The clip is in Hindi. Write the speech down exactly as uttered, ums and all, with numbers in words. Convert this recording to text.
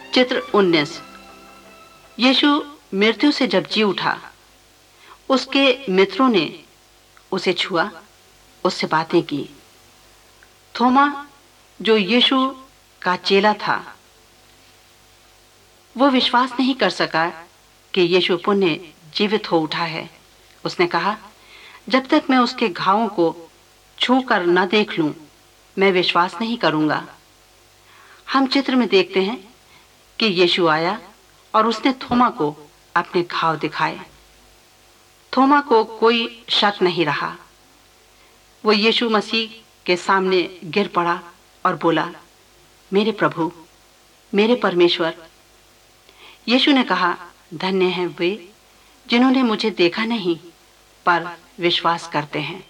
चित्र उन्नीस। यीशु मृत्यु से जब जी उठा, उसके मित्रों ने उसे छुआ, उससे बातें की। थोमा, जो यीशु का चेला था, वो विश्वास नहीं कर सका कि यीशु पुनः जीवित हो उठा है। उसने कहा, जब तक मैं उसके घावों को छू कर न देख लूं, मैं विश्वास नहीं करूंगा। हम चित्र में देखते हैं कि यीशु आया और उसने थोमा को अपने घाव दिखाए। थोमा को कोई शक नहीं रहा। वो यीशु मसीह के सामने गिर पड़ा और बोला, मेरे प्रभु, मेरे परमेश्वर। यीशु ने कहा, धन्य हैं वे जिन्होंने मुझे देखा नहीं पर विश्वास करते हैं।